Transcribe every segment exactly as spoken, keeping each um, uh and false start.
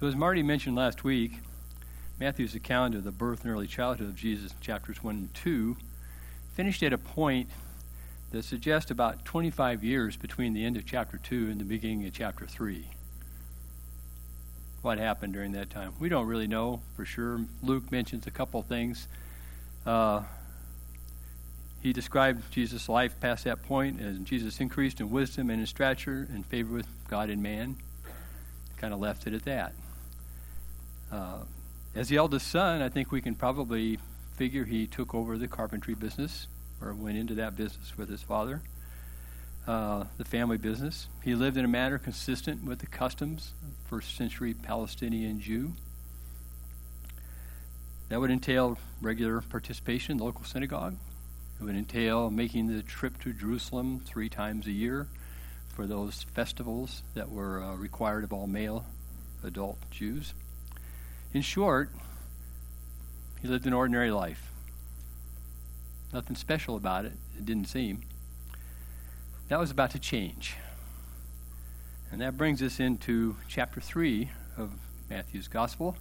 So as Marty mentioned last week, Matthew's account of the birth and early childhood of Jesus, chapters one and two, finished at a point that suggests about twenty-five years between the end of chapter two and the beginning of chapter three. What happened during that time? We don't really know for sure. Luke mentions a couple things. Uh, he described Jesus' life past that point as Jesus increased in wisdom and in stature and favor with God and man. Kind of left it at that. Uh, as the eldest son, I think we can probably figure he took over the carpentry business or went into that business with his father, uh, the family business. He lived in a manner consistent with the customs of first century Palestinian Jew. That would entail regular participation in the local synagogue. It would entail making the trip to Jerusalem three times a year for those festivals that were uh, required of all male adult Jews. In short, he lived an ordinary life. Nothing special about it, it didn't seem. That was about to change. And that brings us into chapter three of Matthew's Gospel.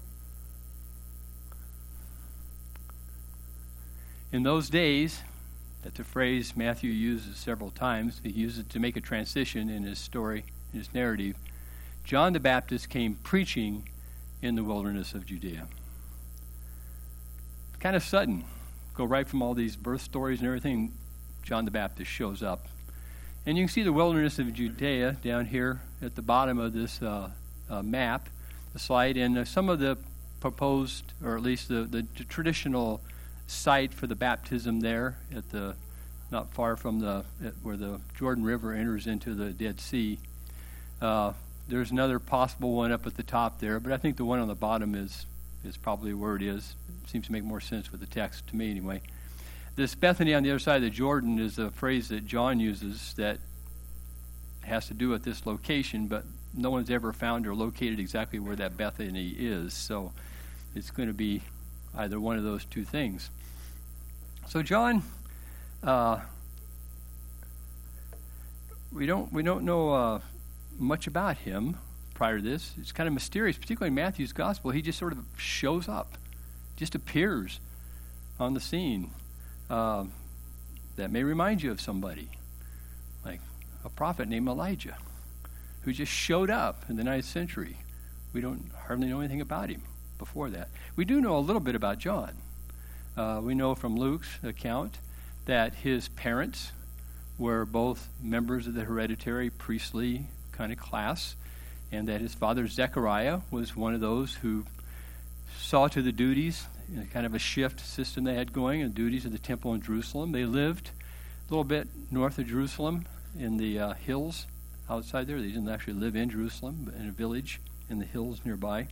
In those days, that's a phrase Matthew uses several times. He uses it to make a transition in his story, in his narrative. John the Baptist came preaching in the wilderness of Judea. Kind of sudden. Go right from all these birth stories and everything, John the Baptist shows up. And you can see the wilderness of Judea down here at the bottom of this uh, uh, map, the slide, and uh, some of the proposed, or at least the, the, the traditional site for the baptism there at the, not far from the, at where the Jordan River enters into the Dead Sea. Uh, there's another possible one up at the top there, but I think the one on the bottom is is probably where it is. It seems to make more sense with the text to me anyway. This Bethany on the other side of the Jordan is a phrase that John uses that has to do with this location, but no one's ever found or located exactly where that Bethany is, so it's going to be either one of those two things. So John, uh, we don't we don't know uh, much about him prior to this. It's kind of mysterious, particularly in Matthew's Gospel. He just sort of shows up, just appears on the scene. Uh, that may remind you of somebody, like a prophet named Elijah, who just showed up in the ninth century. We don't hardly know anything about him before that. We do know a little bit about John. Uh, we know from Luke's account that his parents were both members of the hereditary priestly kind of class, and that his father Zechariah was one of those who saw to the duties, you know, kind of a shift system they had going, and duties of the temple in Jerusalem. They lived a little bit north of Jerusalem in the uh, hills outside there. They didn't actually live in Jerusalem, but in a village in the hills nearby.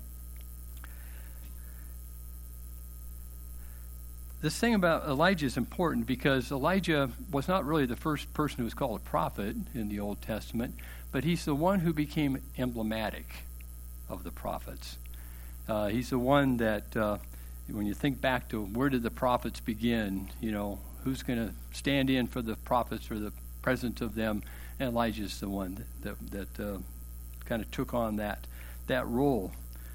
This thing about Elijah is important because Elijah was not really the first person who was called a prophet in the Old Testament, but he's the one who became emblematic of the prophets. Uh, he's the one that, uh, when you think back to where did the prophets begin, you know, who's going to stand in for the prophets or the presence of them, and Elijah's the one that that, that uh, kind of took on that that role.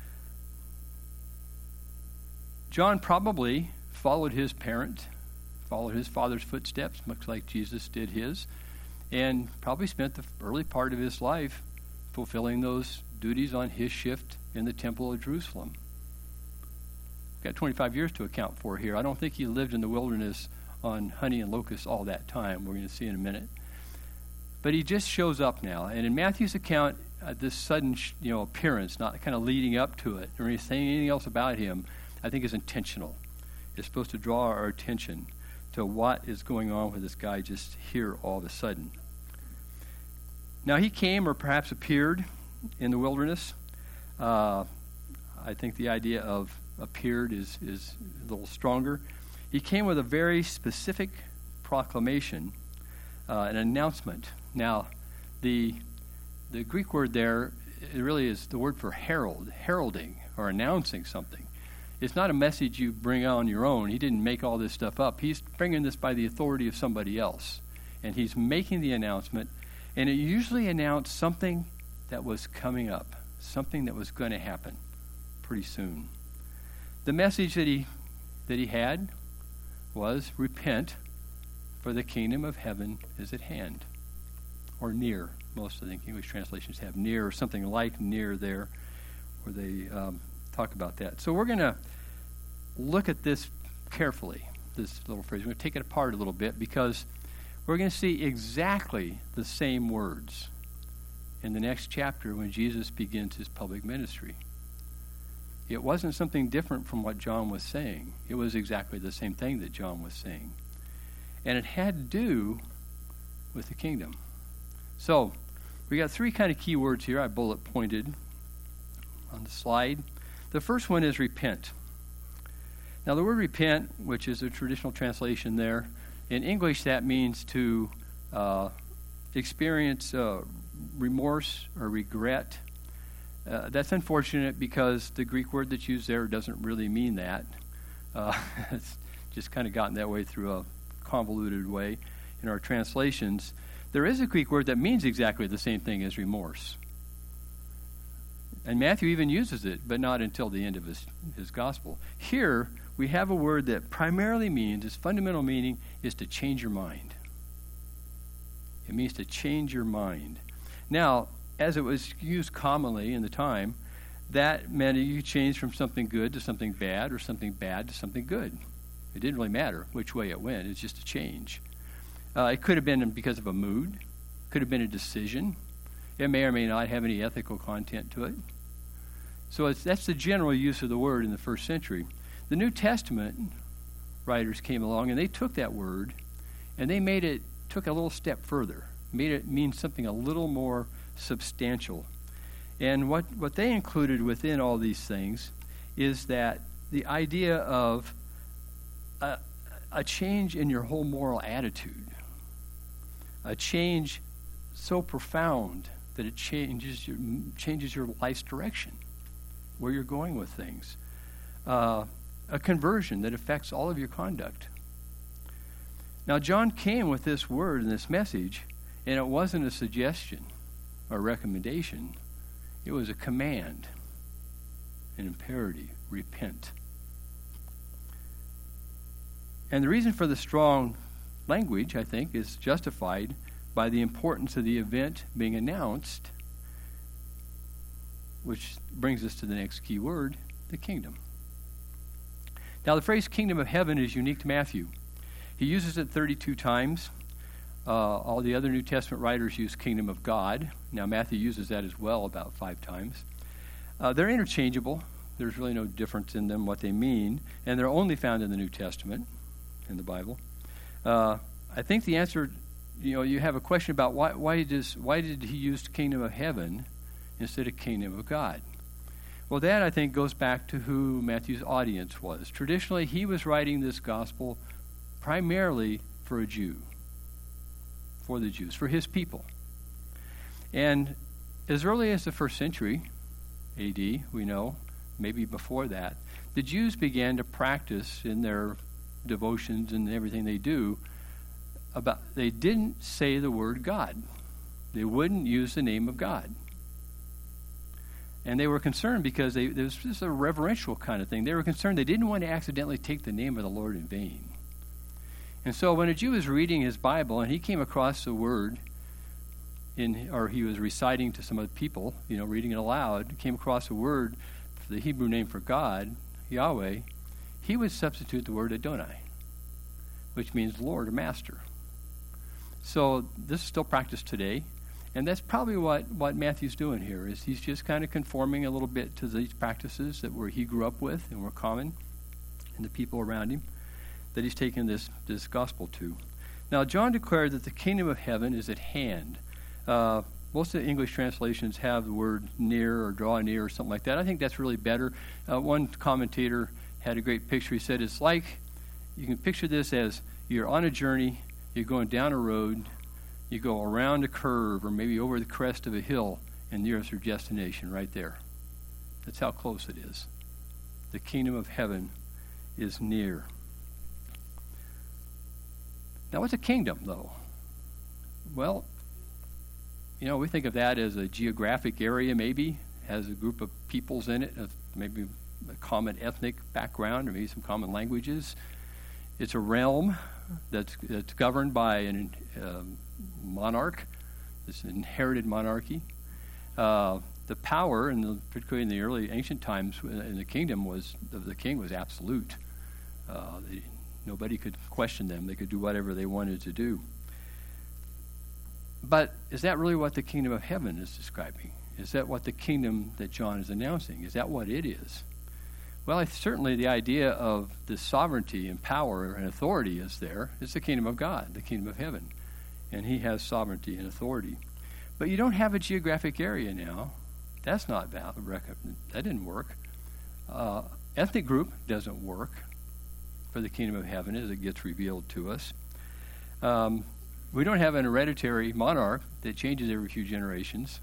John probably followed his parent, followed his father's footsteps, much like Jesus did his, and probably spent the early part of his life fulfilling those duties on his shift in the temple of Jerusalem. We've got twenty-five years to account for here. I don't think he lived in the wilderness on honey and locusts all that time. We're going to see in a minute. But he just shows up now. And in Matthew's account, uh, this sudden you know, appearance, not kind of leading up to it or saying anything else about him, I think is intentional. It's supposed to draw our attention to what is going on with this guy just here all of a sudden. Now, he came or perhaps appeared in the wilderness. Uh, I think the idea of appeared is, is a little stronger. He came with a very specific proclamation, uh, an announcement. Now, the the Greek word there, it really is the word for herald, heralding or announcing something. It's not a message you bring on your own. He didn't make all this stuff up. He's bringing this by the authority of somebody else. And he's making the announcement, and it usually announced something that was coming up, something that was going to happen. pretty soon. The message that he that he had was repent, for the kingdom of heaven is at hand, or near. Most of the English translations have near or something like near there, where they um, talk about that. So we're going to look at this carefully, this little phrase. We're going to take it apart a little bit because we're going to see exactly the same words in the next chapter when Jesus begins his public ministry. It wasn't something different from what John was saying. It was exactly the same thing that John was saying. And it had to do with the kingdom. So, we got three kind of key words here I bullet pointed on the slide. The first one is repent. Now, the word repent, which is a traditional translation there, in English that means to uh, experience uh, remorse or regret. Uh, that's unfortunate because the Greek word that's used there doesn't really mean that. Uh, it's just kind of gotten that way through a convoluted way in our translations. There is a Greek word that means exactly the same thing as remorse. And Matthew even uses it, but not until the end of his, his gospel. Here, we have a word that primarily means, its fundamental meaning is to change your mind. It means to change your mind. Now, as it was used commonly in the time, that meant you changed from something good to something bad or something bad to something good. It didn't really matter which way it went. It's just a change. Uh, it could have been because of a mood. Could have been a decision. It may or may not have any ethical content to it. So it's, that's the general use of the word in the first century. The New Testament writers came along and they took that word and they made it, took a little step further, made it mean something a little more substantial. And what, what they included within all these things is that the idea of a, a change in your whole moral attitude, a change so profound that it changes your, changes your life's direction, where you're going with things, uh, a conversion that affects all of your conduct. Now, John came with this word and this message, and it wasn't a suggestion or recommendation. It was a command, an imperative, repent. And the reason for the strong language, I think, is justified by the importance of the event being announced, which brings us to the next key word, the kingdom. Now, the phrase kingdom of heaven is unique to Matthew. He uses it thirty-two times. Uh, all the other New Testament writers use kingdom of God. Now, Matthew uses that as well about five times. Uh, they're interchangeable. There's really no difference in them, what they mean, and they're only found in the New Testament, in the Bible. Uh, I think the answer, you know, you have a question about why, why, does, why did he use kingdom of heaven instead of kingdom of God? Well, that, I think, goes back to who Matthew's audience was. Traditionally, he was writing this gospel primarily for a Jew, for the Jews, for his people. And as early as the first century, A D, we know, maybe before that, the Jews began to practice in their devotions and everything they do, about they didn't say the word God. They wouldn't use the name of God. And they were concerned because they, there was just a reverential kind of thing. They were concerned they didn't want to accidentally take the name of the Lord in vain. And so when a Jew was reading his Bible and he came across a word, in, or he was reciting to some other people, you know, reading it aloud, came across a word for the Hebrew name for God, Yahweh, he would substitute the word Adonai, which means Lord or Master. So this is still practiced today. And that's probably what, what Matthew's doing here, is he's just kind of conforming a little bit to these practices that were he grew up with and were common in the people around him, that he's taken this, this gospel to. Now, John declared that the kingdom of heaven is at hand. Uh, most of the English translations have the word near or draw near or something like that. I think that's really better. Uh, one commentator had a great picture. He said it's like, you can picture this as you're on a journey, you're going down a road, you go around a curve or maybe over the crest of a hill, and there's your destination right there. That's how close it is. The kingdom of heaven is near. Now, what's a kingdom, though? Well, you know, we think of that as a geographic area, maybe. has a group of peoples in it, of maybe a common ethnic background, or maybe some common languages. It's a realm that's, that's governed by a um, monarch. It's an inherited monarchy. Uh, the power, in the, particularly in the early ancient times, in the kingdom was the king was absolute. Uh, they, nobody could question them. They could do whatever they wanted to do. But is that really what the kingdom of heaven is describing? Is that what the kingdom that John is announcing? Is that what it is? Well, I, certainly the idea of the sovereignty and power and authority is there. It's the kingdom of God, the kingdom of heaven. And he has sovereignty and authority. But you don't have a geographic area now. That's not valid. That didn't work. Uh, ethnic group doesn't work for the kingdom of heaven as it gets revealed to us. Um, we don't have an hereditary monarch that changes every few generations.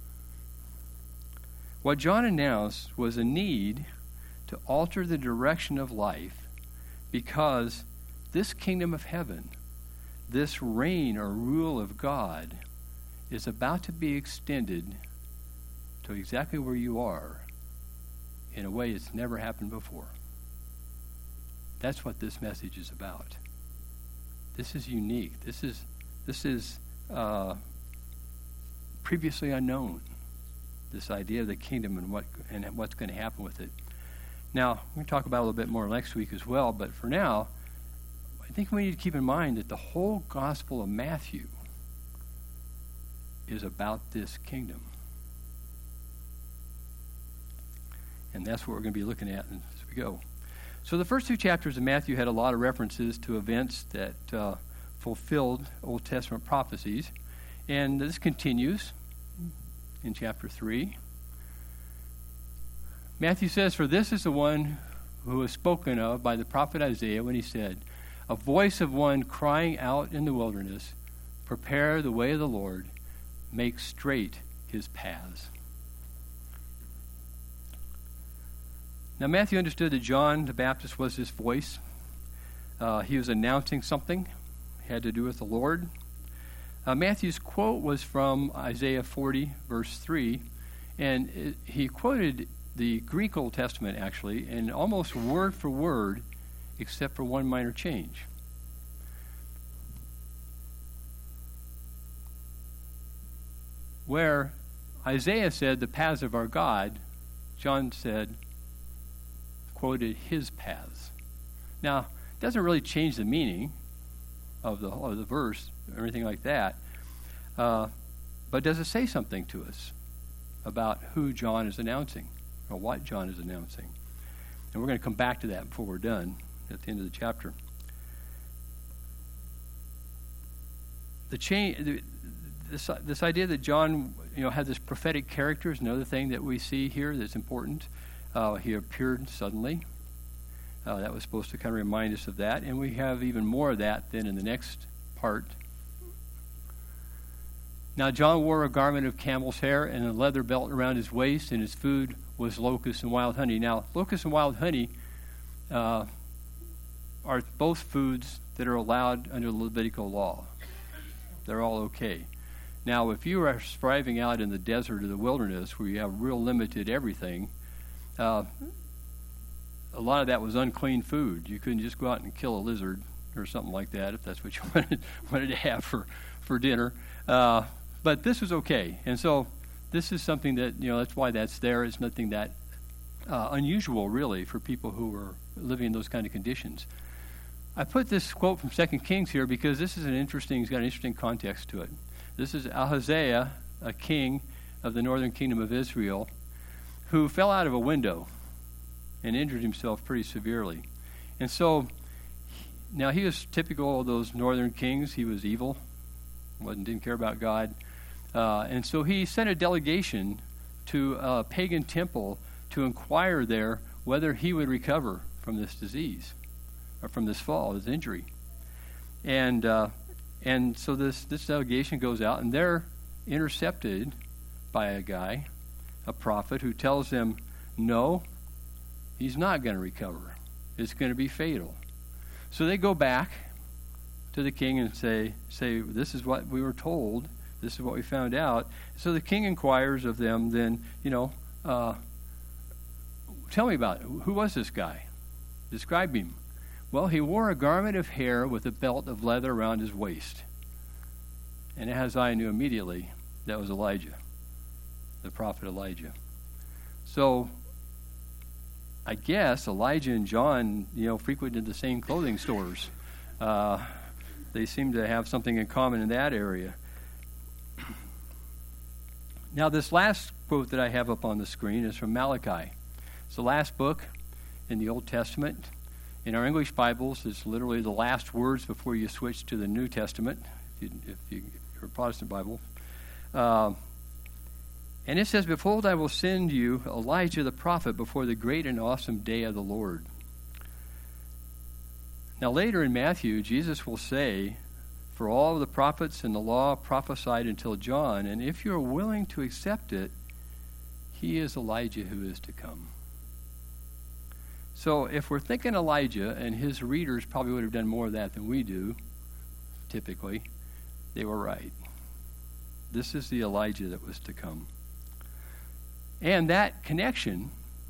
What John announced was a need to alter the direction of life because this kingdom of heaven, this reign or rule of God, is about to be extended to exactly where you are in a way it's never happened before. That's what this message is about. This is unique. This is this is uh, previously unknown. This idea of the kingdom and what and what's going to happen with it. Now, we're going to talk about it a little bit more next week as well, but for now, I think we need to keep in mind that the whole Gospel of Matthew is about this kingdom. And that's what we're going to be looking at as we go. So the first two chapters of Matthew had a lot of references to events that uh, fulfilled Old Testament prophecies. And this continues in chapter three. Matthew says, "For this is the one who was spoken of by the prophet Isaiah when he said, 'A voice of one crying out in the wilderness, prepare the way of the Lord, make straight his paths.'" Now, Matthew understood that John the Baptist was his voice. Uh, he was announcing something. It had to do with the Lord. Uh, Matthew's quote was from Isaiah forty, verse three, and it, he quoted the Greek Old Testament, actually, and almost word for word, except for one minor change. Where Isaiah said, "the paths of our God," John said, quoted his paths. Now, it doesn't really change the meaning of the of the verse or anything like that, uh, but does it say something to us about who John is announcing or what John is announcing? And we're going to come back to that before we're done at the end of the chapter. The change, this this idea that John, you know, had this prophetic character is another thing that we see here that's important. Uh, he appeared suddenly. Uh, that was supposed to kind of remind us of that. And we have even more of that then in the next part. Now, John wore a garment of camel's hair and a leather belt around his waist, and his food was locusts and wild honey. Now, locusts and wild honey uh, are both foods that are allowed under the Levitical law. They're all okay. Now, if you are striving out in the desert or the wilderness where you have real limited everything, Uh, a lot of that was unclean food. You couldn't just go out and kill a lizard or something like that if that's what you wanted, wanted to have for, for dinner. Uh, but this was okay. And so this is something that, you know, that's why that's there. It's nothing that uh, unusual, really, for people who were living in those kind of conditions. I put this quote from Second Kings here because this is an interesting, it's got an interesting context to it. This is Ahaziah, a king of the northern kingdom of Israel, who fell out of a window and injured himself pretty severely. And so, now he was typical of those northern kings. He was evil, wasn't didn't care about God. Uh, and so he sent a delegation to a pagan temple to inquire there whether he would recover from this disease, or from this fall, this injury. And uh, and so this, this delegation goes out, and they're intercepted by a guy, a prophet, who tells them, no, he's not going to recover. It's going to be fatal. So they go back to the king and say, say, this is what we were told. This is what we found out. So the king inquires of them then, you know, Uh, tell me about it. Who was this guy? Describe him. Well, he wore a garment of hair with a belt of leather around his waist. And Ahaziah knew immediately that was Elijah, the prophet Elijah. So I guess Elijah and John, you know, frequented the same clothing stores. Uh, they seem to have something in common in that area. Now, this last quote that I have up on the screen is from Malachi. It's the last book in the Old Testament. In our English Bibles, it's literally the last words before you switch to the New Testament, if, you, if, you, if you're a Protestant Bible. Uh, and it says, "Behold, I will send you Elijah the prophet before the great and awesome day of the Lord." Now, later in Matthew, Jesus will say, "For all the prophets and the law prophesied until John, and if you are willing to accept it, he is Elijah who is to come." So if we're thinking Elijah, and his readers probably would have done more of that than we do, typically, they were right. This is the Elijah that was to come. And that connection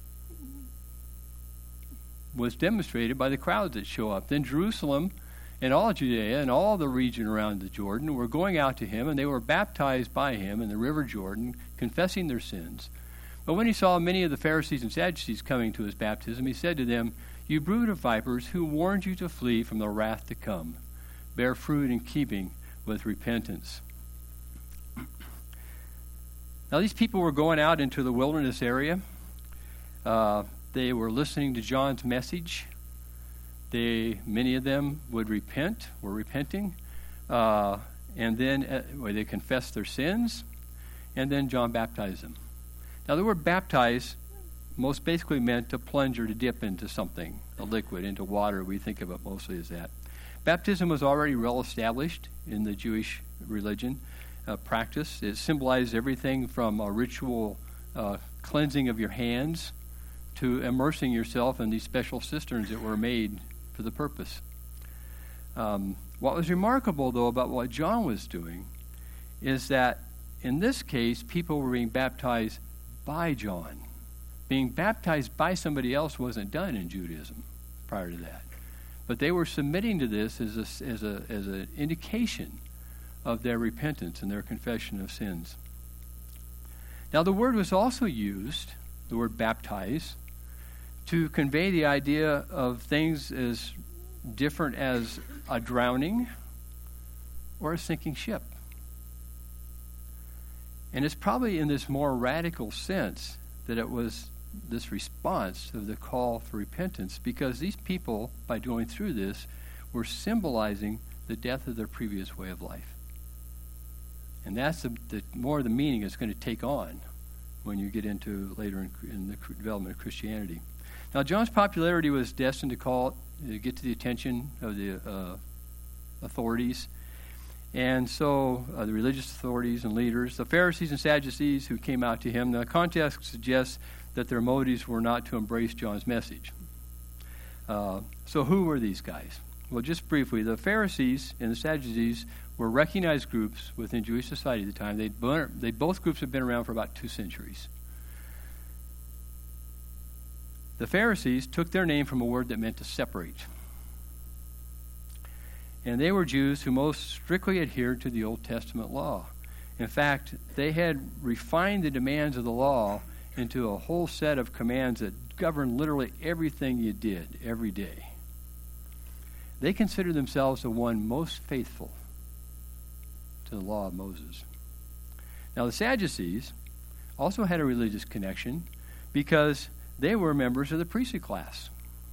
was demonstrated by the crowds that show up. Then Jerusalem and all Judea and all the region around the Jordan were going out to him, and they were baptized by him in the river Jordan, confessing their sins. But when he saw many of the Pharisees and Sadducees coming to his baptism, he said to them, "You brood of vipers, who warned you to flee from the wrath to come? Bear fruit in keeping with repentance." Now, these people were going out into the wilderness area. Uh, they were listening to John's message. They, many of them would repent, were repenting, uh, and then uh, well, they confessed their sins, and then John baptized them. Now, the word baptize most basically meant to plunge or to dip into something, a liquid, into water. We think of it mostly as that. Baptism was already well established in the Jewish religion uh, practice. It symbolized everything from a ritual uh, cleansing of your hands to immersing yourself in these special cisterns that were made for the purpose. Um, what was remarkable, though, about what John was doing is that in this case, people were being baptized by John. Being baptized by somebody else wasn't done in Judaism prior to that. But they were submitting to this as a, as a, as an indication of their repentance and their confession of sins. Now, the word was also used, the word baptize, to convey the idea of things as different as a drowning or a sinking ship. And it's probably in this more radical sense that it was this response of the call for repentance, because these people, by going through this, were symbolizing the death of their previous way of life. And that's the, the more the meaning it's going to take on when you get into later in, in the development of Christianity. Now, John's popularity was destined to call to get to the attention of the uh, authorities. And so uh, the religious authorities and leaders, the Pharisees and Sadducees who came out to him, the context suggests that their motives were not to embrace John's message. Uh, so who were these guys? Well, just briefly, the Pharisees and the Sadducees were recognized groups within Jewish society at the time. They'd been, they both groups had been around for about two centuries. The Pharisees took their name from a word that meant to separate. And they were Jews who most strictly adhered to the Old Testament law. In fact, they had refined the demands of the law into a whole set of commands that governed literally everything you did every day. They considered themselves the one most faithful to the law of Moses. Now, the Sadducees also had a religious connection because they were members of the priestly class.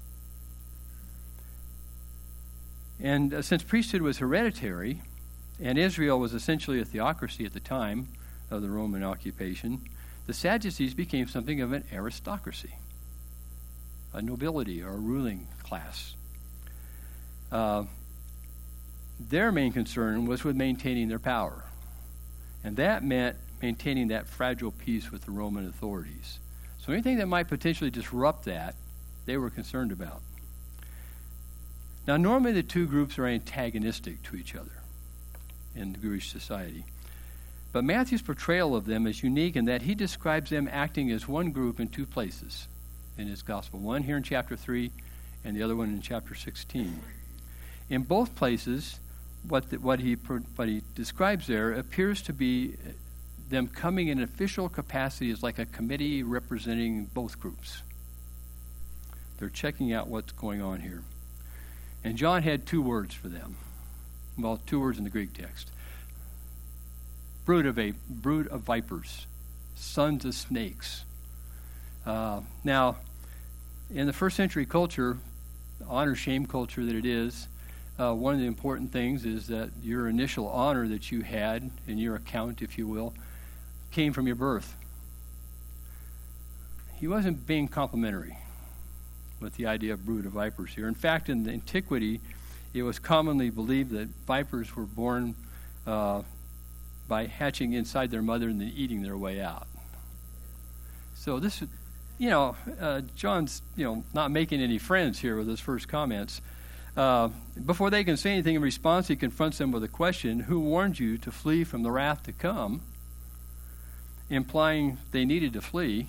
And uh, since priesthood was hereditary, and Israel was essentially a theocracy at the time of the Roman occupation, the Sadducees became something of an aristocracy, a nobility or a ruling class. Uh, their main concern was with maintaining their power. And that meant maintaining that fragile peace with the Roman authorities. So anything that might potentially disrupt that, they were concerned about. Now, normally the two groups are antagonistic to each other in Jewish society. But Matthew's portrayal of them is unique in that he describes them acting as one group in two places in his gospel. One here in chapter three and the other one in chapter sixteen. In both places, what, the, what, he, what he describes there appears to be them coming in official capacity as like a committee representing both groups. They're checking out what's going on here. And John had two words for them. Well, two words in the Greek text. Brood of a brood of vipers, sons of snakes. Uh, now, in the first century culture, honor shame culture that it is, uh, one of the important things is that your initial honor that you had in your account, if you will, came from your birth. He wasn't being complimentary with the idea of brood of vipers here. In fact, in the antiquity, it was commonly believed that vipers were born uh, by hatching inside their mother and then eating their way out. So this, you know, uh, John's, you know, not making any friends here with his first comments. Uh, before they can say anything in response, he confronts them with a question: who warned you to flee from the wrath to come? Implying they needed to flee.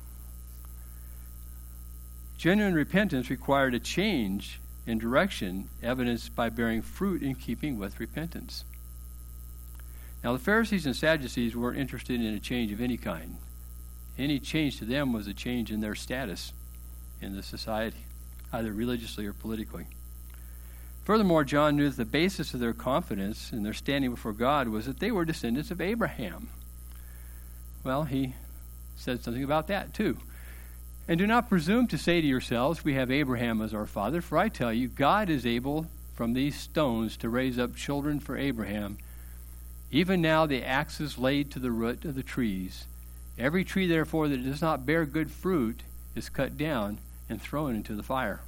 Genuine repentance required a change in direction, evidenced by bearing fruit in keeping with repentance. Now, the Pharisees and Sadducees weren't interested in a change of any kind. Any change to them was a change in their status in the society, either religiously or politically. Furthermore, John knew that the basis of their confidence in their standing before God was that they were descendants of Abraham. Well, he said something about that too. And do not presume to say to yourselves, we have Abraham as our father, for I tell you, God is able from these stones to raise up children for Abraham. Even now the axe is laid to the root of the trees. Every tree, therefore, that does not bear good fruit is cut down and thrown into the fire.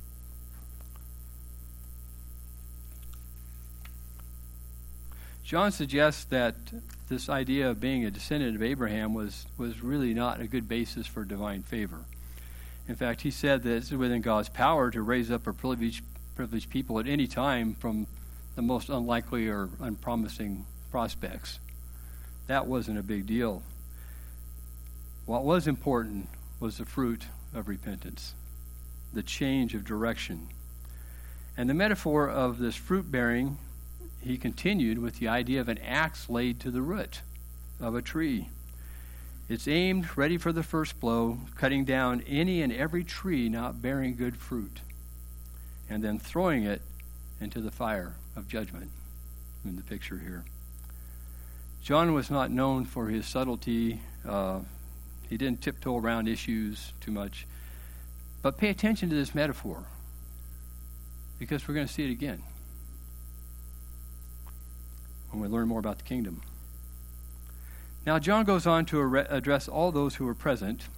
John suggests that this idea of being a descendant of Abraham was, was really not a good basis for divine favor. In fact, he said that it's within God's power to raise up a privileged, privileged people at any time from the most unlikely or unpromising prospects. That wasn't a big deal. What was important was the fruit of repentance, the change of direction. And the metaphor of this fruit bearing, he continued with the idea of an axe laid to the root of a tree. It's aimed, ready for the first blow, cutting down any and every tree not bearing good fruit, and then throwing it into the fire of judgment in the picture here. John was not known for his subtlety. Uh, he didn't tiptoe around issues too much. But pay attention to this metaphor, because we're going to see it again when we learn more about the kingdom. Now, John goes on to ar- address all those who were present.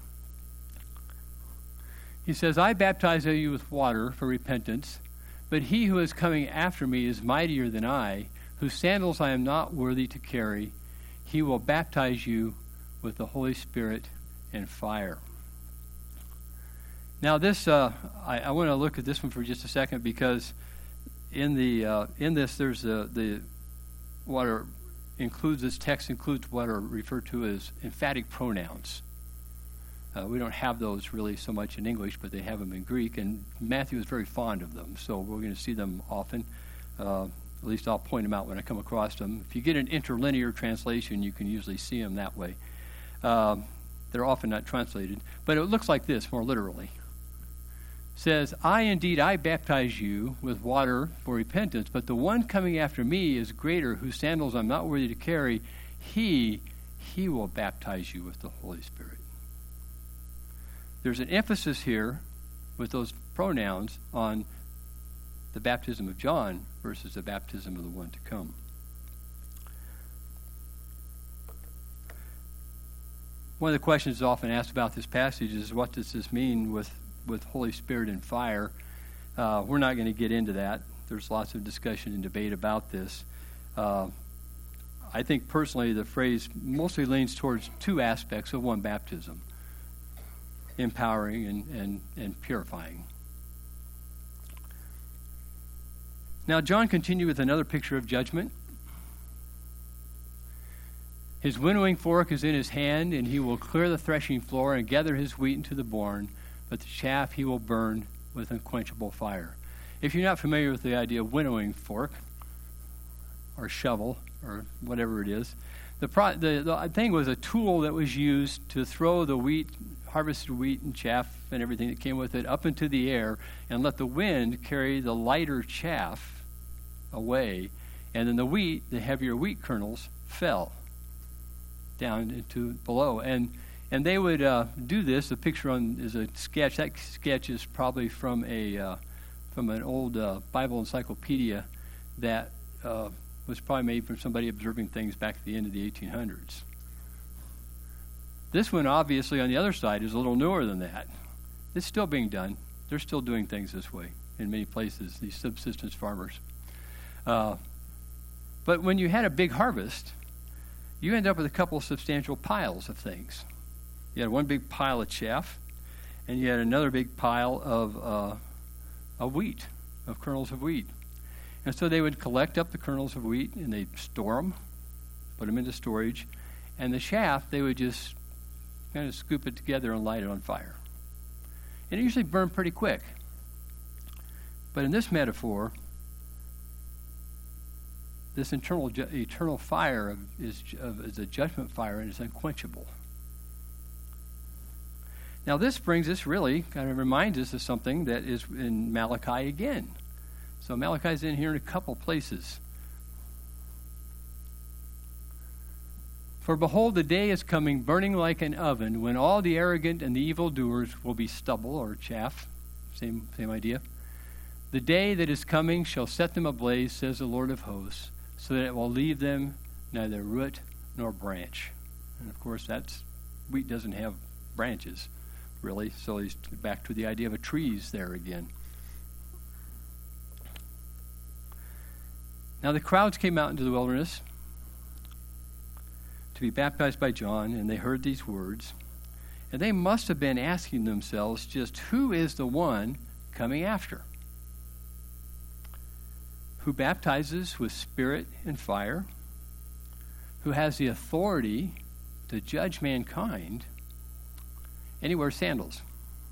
He says, I baptize you with water for repentance, but he who is coming after me is mightier than I, whose sandals I am not worthy to carry. He will baptize you with the Holy Spirit and fire. Now, this uh, I, I want to look at this one for just a second, because in the uh, in this there's a, the what are includes this text includes what are referred to as emphatic pronouns. Uh, we don't have those really so much in English, but they have them in Greek, and Matthew is very fond of them, so we're going to see them often. Uh, at least I'll point them out when I come across them. If you get an interlinear translation, you can usually see them that way. Um, they're often not translated, but it looks like this more literally. It says, I indeed, I baptize you with water for repentance, but the one coming after me is greater, whose sandals I'm not worthy to carry. He, he will baptize you with the Holy Spirit. There's an emphasis here with those pronouns on the baptism of John versus the baptism of the one to come. One of the questions often asked about this passage is, what does this mean with, with Holy Spirit and fire? Uh, we're not going to get into that. There's lots of discussion and debate about this. Uh, I think personally the phrase mostly leans towards two aspects of one baptism: empowering and, and, and purifying. Now, John continued with another picture of judgment. His winnowing fork is in his hand, and he will clear the threshing floor and gather his wheat into the barn, but the chaff he will burn with unquenchable fire. If you're not familiar with the idea of winnowing fork or shovel or whatever it is, the, pro- the, the thing was a tool that was used to throw the wheat, harvested wheat and chaff and everything that came with it up into the air and let the wind carry the lighter chaff away, and then the wheat, the heavier wheat kernels, fell down into below. And and they would uh, do this. The picture on is a sketch. That sketch is probably from a uh, from an old uh, Bible encyclopedia that uh, was probably made from somebody observing things back at the end of the eighteen hundreds. This one, obviously, on the other side is a little newer than that. It's still being done. They're still doing things this way in many places, these subsistence farmers. Uh, but when you had a big harvest, you end up with a couple of substantial piles of things. You had one big pile of chaff, and you had another big pile of, uh, of wheat, of kernels of wheat. And so they would collect up the kernels of wheat, and they'd store them, put them into storage, and the chaff, they would just kind of scoop it together and light it on fire. And it usually burned pretty quick. But in this metaphor, this internal, ju- eternal fire is, uh, is a judgment fire, and it's unquenchable. Now this brings us really, kind of reminds us of something that is in Malachi again. So Malachi's in here in a couple places. For behold, the day is coming, burning like an oven, when all the arrogant and the evildoers will be stubble or chaff. Same, same idea. The day that is coming shall set them ablaze, says the Lord of hosts, so that it will leave them neither root nor branch. And of course, that's wheat doesn't have branches, really. So he's back to the idea of a trees there again. Now the crowds came out into the wilderness to be baptized by John, and they heard these words. And they must have been asking themselves just who is the one coming after? Who baptizes with spirit and fire, who has the authority to judge mankind, and he wears sandals.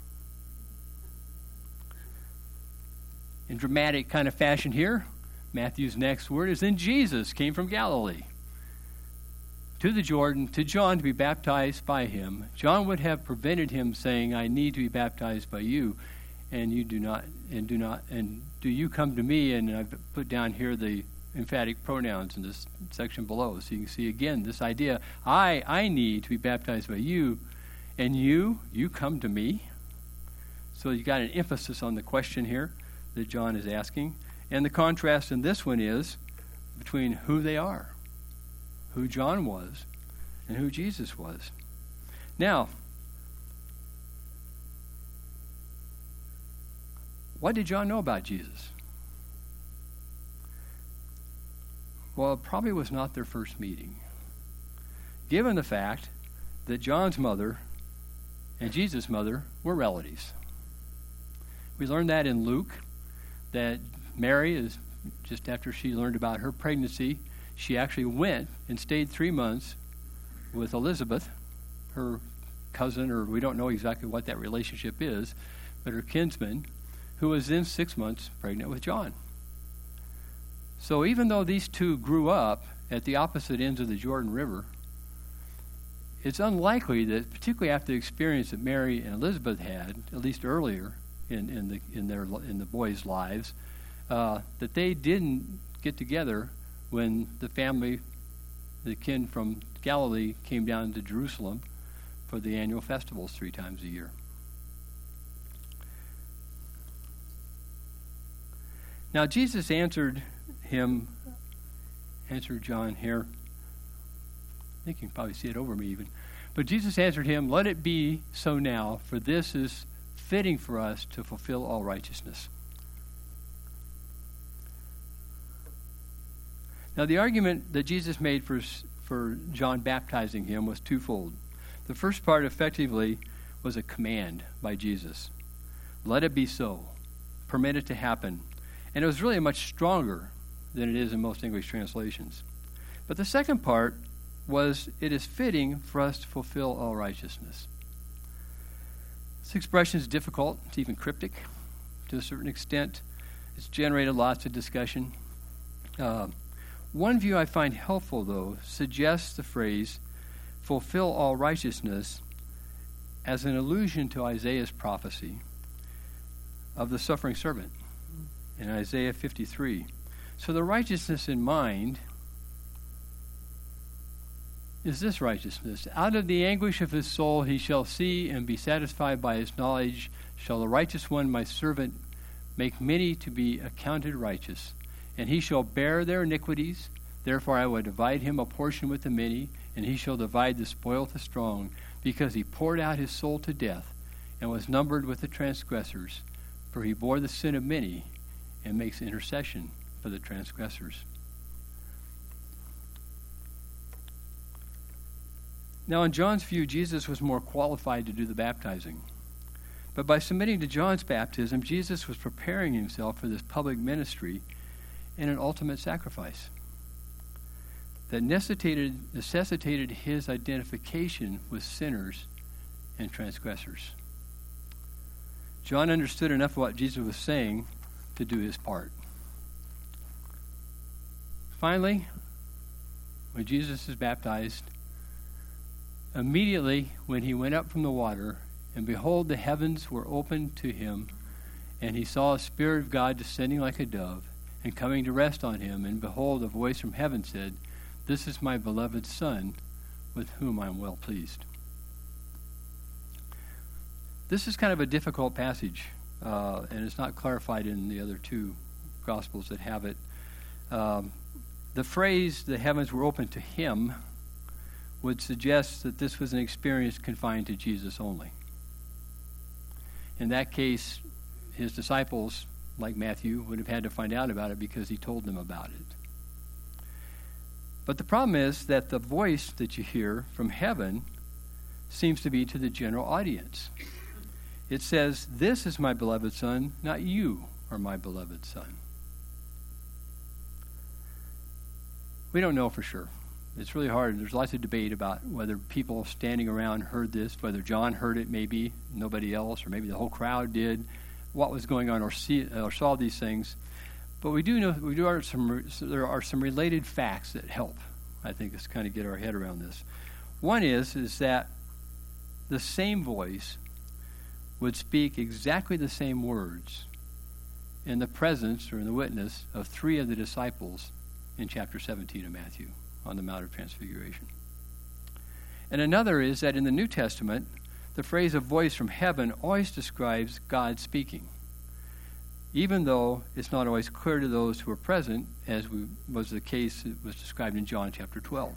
In dramatic kind of fashion here, Matthew's next word is, then Jesus came from Galilee to the Jordan, to John to be baptized by him. John would have prevented him saying, I need to be baptized by you, and you do not, and do not, and do you come to me? And I've put down here the emphatic pronouns in this section below. So you can see again this idea, I, I need to be baptized by you, and you, you come to me. So you got an emphasis on the question here that John is asking. And the contrast in this one is between who they are, who John was, and who Jesus was. Now, what did John know about Jesus? Well, it probably was not their first meeting, given the fact that John's mother and Jesus' mother were relatives. We learned that in Luke, that Mary, is just after she learned about her pregnancy, she actually went and stayed three months with Elizabeth, her cousin, or we don't know exactly what that relationship is, but her kinsman, who was then six months pregnant with John. So even though these two grew up at the opposite ends of the Jordan River, it's unlikely that, particularly after the experience that Mary and Elizabeth had, at least earlier in, in the in their in the boys' lives, uh, that they didn't get together when the family, the kin from Galilee, came down to Jerusalem for the annual festivals three times a year. Now Jesus answered him, answered John here. I think you can probably see it over me even. But Jesus answered him, let it be so now, for this is fitting for us to fulfill all righteousness. Now the argument that Jesus made for, for John baptizing him was twofold. The first part effectively was a command by Jesus. Let it be so. Permit it to happen. And it was really much stronger than it is in most English translations. But the second part was, "It is fitting for us to fulfill all righteousness." This expression is difficult. It's even cryptic to a certain extent. It's generated lots of discussion. Uh, one view I find helpful, though, suggests the phrase, "fulfill all righteousness," as an allusion to Isaiah's prophecy of the suffering servant in Isaiah fifty-three. So the righteousness in mind is this righteousness. "Out of the anguish of his soul he shall see and be satisfied by his knowledge. Shall the righteous one, my servant, make many to be accounted righteous. And he shall bear their iniquities. Therefore I will divide him a portion with the many, and he shall divide the spoil with the strong, because he poured out his soul to death and was numbered with the transgressors. For he bore the sin of many and makes intercession for the transgressors." Now, in John's view, Jesus was more qualified to do the baptizing. But by submitting to John's baptism, Jesus was preparing himself for this public ministry and an ultimate sacrifice that necessitated, necessitated his identification with sinners and transgressors. John understood enough of what Jesus was saying to do his part. Finally, when Jesus is baptized, immediately when he went up from the water, and behold, the heavens were opened to him, and he saw a Spirit of God descending like a dove, and coming to rest on him. And behold, a voice from heaven said, "This is my beloved Son, with whom I am well pleased." This is kind of a difficult passage, uh, and it's not clarified in the other two Gospels that have it. Um, the phrase, "the heavens were opened to him," would suggest that this was an experience confined to Jesus only. In that case, his disciples, like Matthew, would have had to find out about it because he told them about it. But the problem is that the voice that you hear from heaven seems to be to the general audience. It says, "This is my beloved Son," not "you are my beloved Son." We don't know for sure. It's really hard. There's lots of debate about whether people standing around heard this, whether John heard it, maybe nobody else, or maybe the whole crowd did, what was going on, or, see, or saw these things. But we do know we do are some there are some related facts that help, I think, us kind of get our head around this. One is is that the same voice would speak exactly the same words in the presence or in the witness of three of the disciples in chapter seventeen of Matthew on the Mount of Transfiguration. And another is that in the New Testament, the phrase "a voice from heaven" always describes God speaking, even though it's not always clear to those who are present, as we, was the case that was described in John chapter twelve.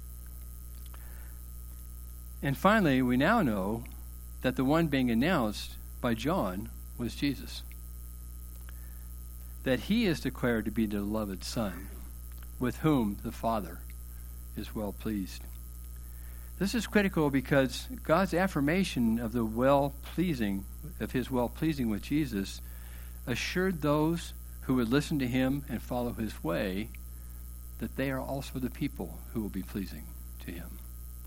And finally, we now know that the one being announced by John was Jesus, that he is declared to be the beloved Son, with whom the Father is well pleased. This is critical because God's affirmation of the well-pleasing, of his well-pleasing with Jesus, assured those who would listen to him and follow his way that they are also the people who will be pleasing to him.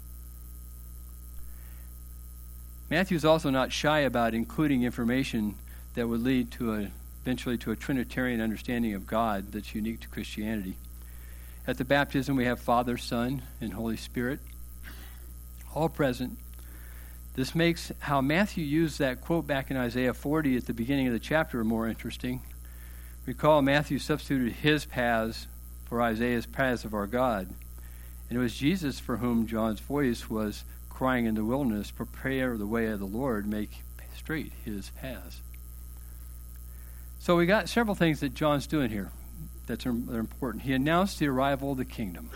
Matthew is also not shy about including information that would lead to a, eventually to a Trinitarian understanding of God that's unique to Christianity. At the baptism, we have Father, Son, and Holy Spirit, all present. This makes how Matthew used that quote back in Isaiah forty at the beginning of the chapter more interesting. Recall, Matthew substituted his paths for Isaiah's paths of our God. And it was Jesus for whom John's voice was crying in the wilderness, "Prepare the way of the Lord, make straight his paths." So we got several things that John's doing here that's are important. He announced the arrival of the kingdom.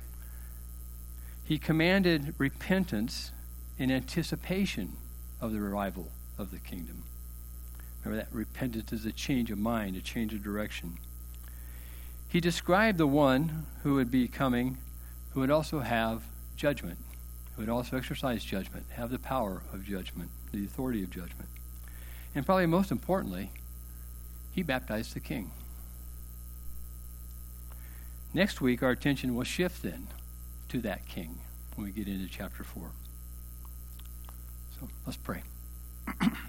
He commanded repentance in anticipation of the arrival of the kingdom. Remember that repentance is a change of mind, a change of direction. He described the one who would be coming, who would also have judgment, who would also exercise judgment, have the power of judgment, the authority of judgment. And probably most importantly, he baptized the king. Next week, our attention will shift then to that king, when we get into chapter four. So let's pray.